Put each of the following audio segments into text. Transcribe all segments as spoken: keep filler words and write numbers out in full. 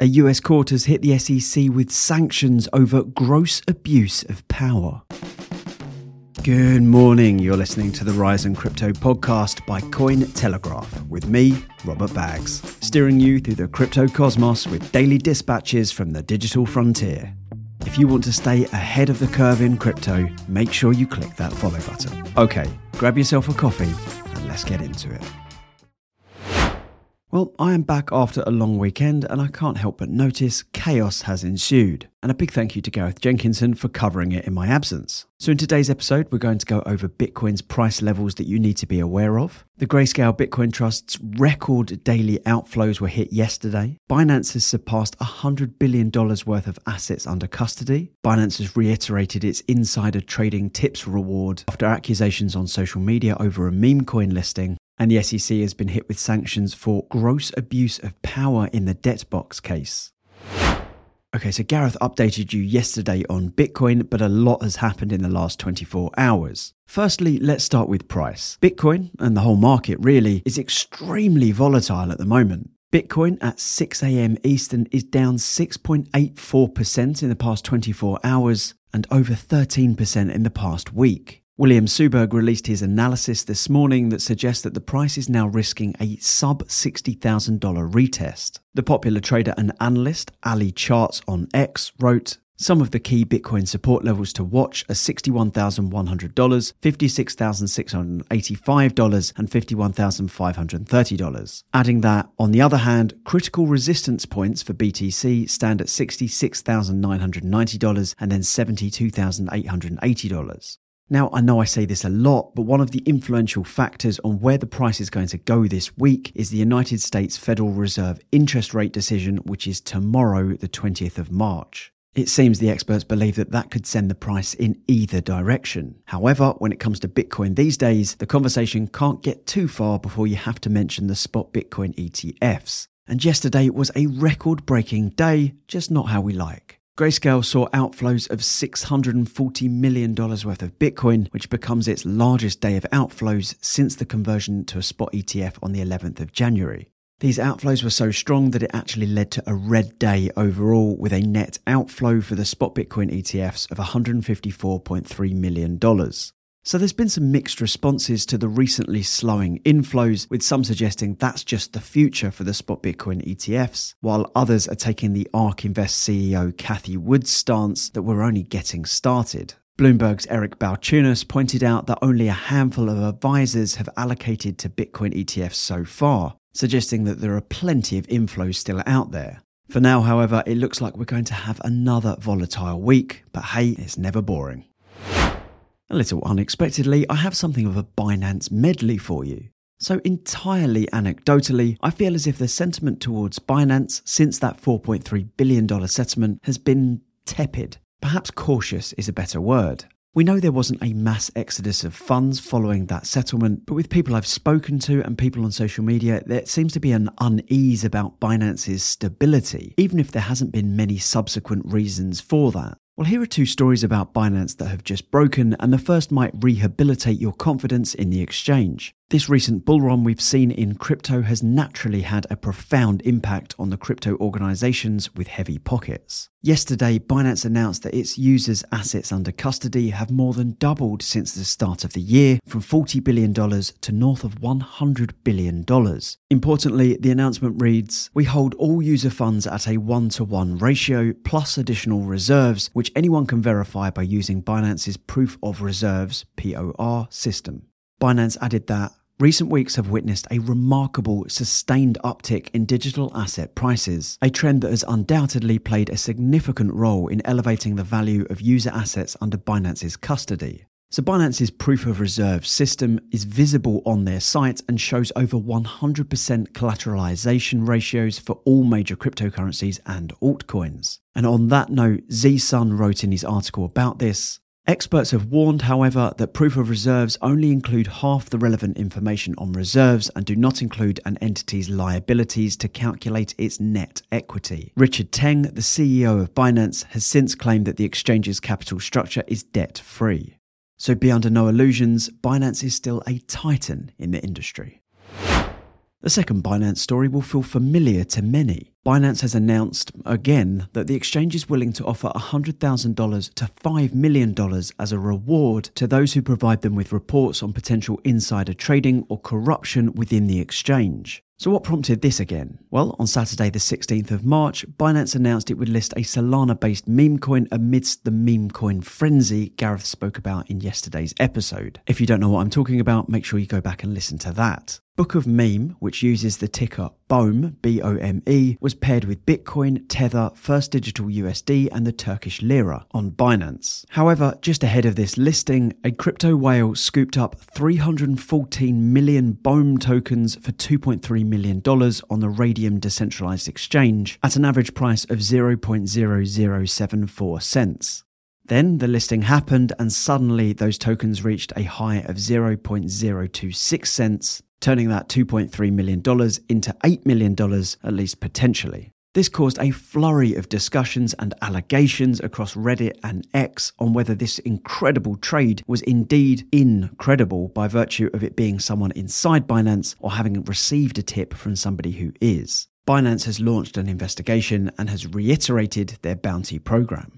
A U S court has hit the S E C with sanctions over gross abuse of power. Good morning, you're listening to the Rise in Crypto podcast by Cointelegraph with me, Robert Baggs, steering you through the crypto cosmos with daily dispatches from the digital frontier. If you want to stay ahead of the curve in crypto, make sure you click that follow button. Okay, grab yourself a coffee and let's get into it. Well, I am back after a long weekend and I can't help but notice chaos has ensued. And a big thank you to Gareth Jenkinson for covering it in my absence. So in today's episode, we're going to go over Bitcoin's price levels that you need to be aware of. The Grayscale Bitcoin Trust's record daily outflows were hit yesterday. Binance has surpassed one hundred billion dollars worth of assets under custody. Binance has reiterated its insider trading tips reward after accusations on social media over a meme coin listing. And the S E C has been hit with sanctions for gross abuse of power in the Debtbox case. Okay, so Gareth updated you yesterday on Bitcoin, but a lot has happened in the last twenty-four hours. Firstly, let's start with price. Bitcoin, and the whole market really, is extremely volatile at the moment. Bitcoin at six a.m. Eastern is down six point eight four percent in the past twenty-four hours and over thirteen percent in the past week. William Suberg released his analysis this morning that suggests that the price is now risking a sub sixty thousand dollars retest. The popular trader and analyst Ali Charts on X wrote, "Some of the key Bitcoin support levels to watch are sixty-one thousand one hundred dollars, fifty-six thousand six hundred eighty-five dollars and fifty-one thousand five hundred thirty dollars. Adding that, on the other hand, critical resistance points for B T C stand at sixty-six thousand nine hundred ninety dollars and then seventy-two thousand eight hundred eighty dollars. Now, I know I say this a lot, but one of the influential factors on where the price is going to go this week is the United States Federal Reserve interest rate decision, which is tomorrow, the twentieth of March. It seems the experts believe that that could send the price in either direction. However, when it comes to Bitcoin these days, the conversation can't get too far before you have to mention the spot Bitcoin E T Fs. And yesterday was a record-breaking day, just not how we like. Grayscale saw outflows of six hundred forty million dollars worth of Bitcoin, which becomes its largest day of outflows since the conversion to a spot E T F on the eleventh of January. These outflows were so strong that it actually led to a red day overall, with a net outflow for the spot Bitcoin E T Fs of one hundred fifty-four point three million dollars. So there's been some mixed responses to the recently slowing inflows, with some suggesting that's just the future for the spot Bitcoin E T Fs, while others are taking the ARK Invest C E O Cathie Wood's stance that we're only getting started. Bloomberg's Eric Balchunas pointed out that only a handful of advisors have allocated to Bitcoin E T Fs so far, suggesting that there are plenty of inflows still out there. For now, however, it looks like we're going to have another volatile week, but hey, it's never boring. A little unexpectedly, I have something of a Binance medley for you. So entirely anecdotally, I feel as if the sentiment towards Binance since that four point three billion dollars settlement has been tepid. Perhaps cautious is a better word. We know there wasn't a mass exodus of funds following that settlement, but with people I've spoken to and people on social media, there seems to be an unease about Binance's stability, even if there hasn't been many subsequent reasons for that. Well, here are two stories about Binance that have just broken, and the first might rehabilitate your confidence in the exchange. This recent bull run we've seen in crypto has naturally had a profound impact on the crypto organizations with heavy pockets. Yesterday, Binance announced that its users' assets under custody have more than doubled since the start of the year, from forty billion dollars to north of one hundred billion dollars. Importantly, the announcement reads, "We hold all user funds at a one-to-one ratio, plus additional reserves, which anyone can verify by using Binance's Proof of Reserves (P O R) system." Binance added that recent weeks have witnessed a remarkable sustained uptick in digital asset prices, a trend that has undoubtedly played a significant role in elevating the value of user assets under Binance's custody. So Binance's Proof of Reserve system is visible on their site and shows over one hundred percent collateralization ratios for all major cryptocurrencies and altcoins. And on that note, Z-Sun wrote in his article about this, experts have warned, however, that Proof of Reserves only include half the relevant information on reserves and do not include an entity's liabilities to calculate its net equity. Richard Teng, the C E O of Binance, has since claimed that the exchange's capital structure is debt-free. So be under no illusions, Binance is still a titan in the industry. The second Binance story will feel familiar to many. Binance has announced, again, that the exchange is willing to offer one hundred thousand dollars to five million dollars as a reward to those who provide them with reports on potential insider trading or corruption within the exchange. So what prompted this again? Well, on Saturday the sixteenth of March, Binance announced it would list a Solana-based meme coin amidst the meme coin frenzy Gareth spoke about in yesterday's episode. If you don't know what I'm talking about, make sure you go back and listen to that. Book of Meme, which uses the ticker B O M E, B O M E, was paired with Bitcoin, Tether, First Digital U S D and the Turkish Lira on Binance. However, just ahead of this listing, a crypto whale scooped up three hundred fourteen million B O M E tokens for two point three million dollars on the Raydium decentralized exchange at an average price of zero point zero zero seven four cents. Then the listing happened and suddenly those tokens reached a high of zero point zero two six cents, turning that two point three million dollars into eight million dollars, at least potentially. This caused a flurry of discussions and allegations across Reddit and X on whether this incredible trade was indeed incredible by virtue of it being someone inside Binance or having received a tip from somebody who is. Binance has launched an investigation and has reiterated their bounty program.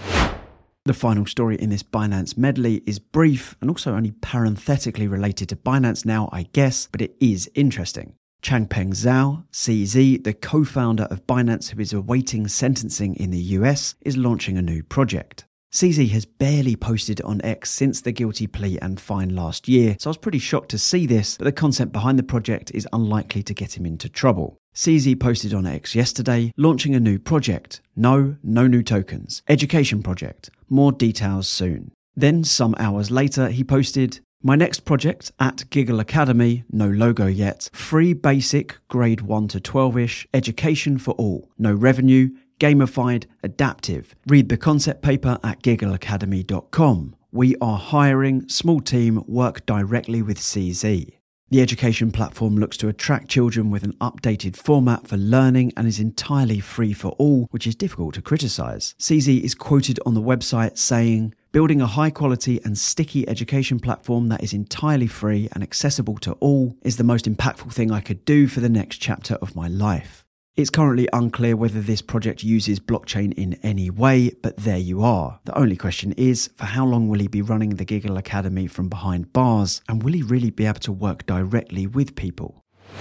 The final story in this Binance medley is brief and also only parenthetically related to Binance now, I guess, but it is interesting. Changpeng Zhao, C Z, the co-founder of Binance who is awaiting sentencing in the U S, is launching a new project. C Z has barely posted on X since the guilty plea and fine last year, so I was pretty shocked to see this, but the concept behind the project is unlikely to get him into trouble. C Z posted on X yesterday, launching a new project. No, no new tokens. Education project. More details soon. Then, some hours later, he posted, "My next project at Giggle Academy, no logo yet, free basic, grade one to twelve-ish, education for all, no revenue, gamified, adaptive. Read the concept paper at giggle academy dot com. We are hiring, small team, work directly with C Z. The education platform looks to attract children with an updated format for learning and is entirely free for all, which is difficult to criticise. C Z is quoted on the website saying, "Building a high-quality and sticky education platform that is entirely free and accessible to all is the most impactful thing I could do for the next chapter of my life." It's currently unclear whether this project uses blockchain in any way, but there you are. The only question is, for how long will he be running the Giggle Academy from behind bars, and will he really be able to work directly with people?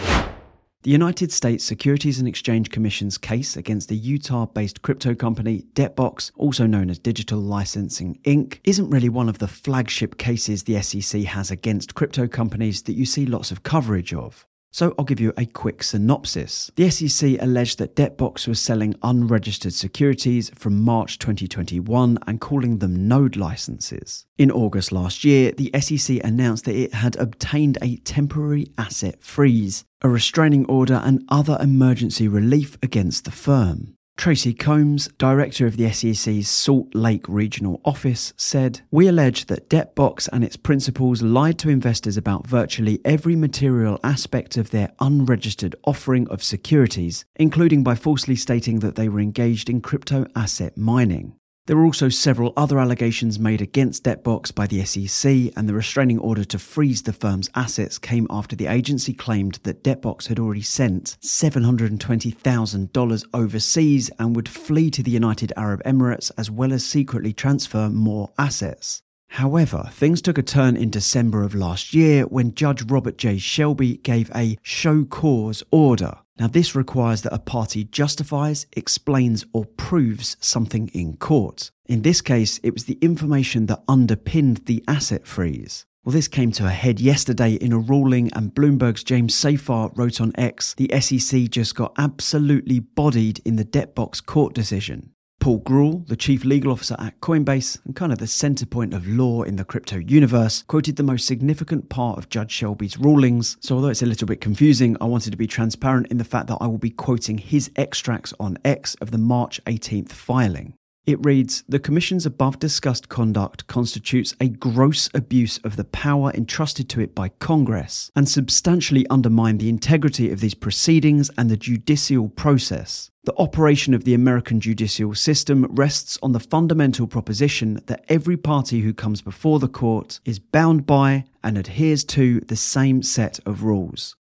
The United States Securities and Exchange Commission's case against the Utah-based crypto company Debtbox, also known as Digital Licensing Incorporated, isn't really one of the flagship cases the S E C has against crypto companies that you see lots of coverage of. So I'll give you a quick synopsis. The S E C alleged that Debtbox was selling unregistered securities from March twenty twenty-one and calling them node licenses. In August last year, the S E C announced that it had obtained a temporary asset freeze, a restraining order and other emergency relief against the firm. Tracy Combs, director of the S E C's Salt Lake Regional Office, said, "We allege that Debtbox and its principals lied to investors about virtually every material aspect of their unregistered offering of securities, including by falsely stating that they were engaged in crypto asset mining." There were also several other allegations made against Debtbox by the S E C, and the restraining order to freeze the firm's assets came after the agency claimed that Debtbox had already sent seven hundred twenty thousand dollars overseas and would flee to the United Arab Emirates as well as secretly transfer more assets. However, things took a turn in December of last year when Judge Robert J. Shelby gave a show cause order. Now, this requires that a party justifies, explains, or proves something in court. In this case, it was the information that underpinned the asset freeze. Well, this came to a head yesterday in a ruling, and Bloomberg's James Safar wrote on X, the S E C just got absolutely bodied in the Debtbox court decision. Paul Grewal, the chief legal officer at Coinbase and kind of the center point of law in the crypto universe, quoted the most significant part of Judge Shelby's rulings. So although it's a little bit confusing, I wanted to be transparent in the fact that I will be quoting his extracts on X of the March eighteenth filing. It reads, "The Commission's above discussed conduct constitutes a gross abuse of the power entrusted to it by Congress and substantially undermined the integrity of these proceedings and the judicial process. The operation of the American judicial system rests on the fundamental proposition that every party who comes before the court is bound by and adheres to the same set of rules.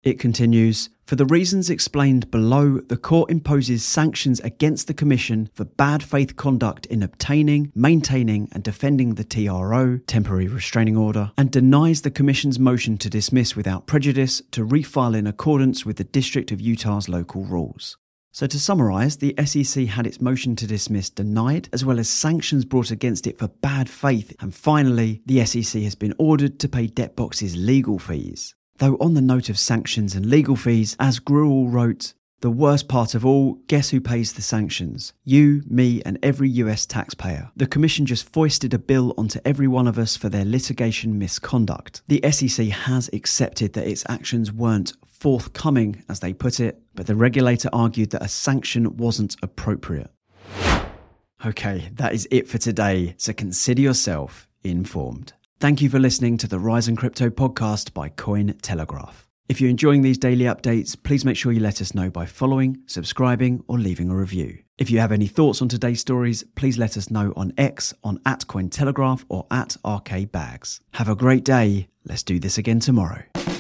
It continues, for the reasons explained below, the court imposes sanctions against the Commission for bad faith conduct in obtaining, maintaining and defending the T R O, temporary restraining order, and denies the Commission's motion to dismiss without prejudice to refile in accordance with the District of Utah's local rules. So to summarise, the S E C had its motion to dismiss denied, as well as sanctions brought against it for bad faith, and finally, the S E C has been ordered to pay Debtbox's legal fees. Though on the note of sanctions and legal fees, as Gruel wrote, the worst part of all, guess who pays the sanctions? You, me and every U S taxpayer. The Commission just foisted a bill onto every one of us for their litigation misconduct. The S E C has accepted that its actions weren't forthcoming, as they put it, but the regulator argued that a sanction wasn't appropriate. Okay, that is it for today, so consider yourself informed. Thank you for listening to the Rise in Crypto podcast by Cointelegraph. If you're enjoying these daily updates, please make sure you let us know by following, subscribing, or leaving a review. If you have any thoughts on today's stories, please let us know on X on at Cointelegraph or at R K Bags. Have a great day. Let's do this again tomorrow.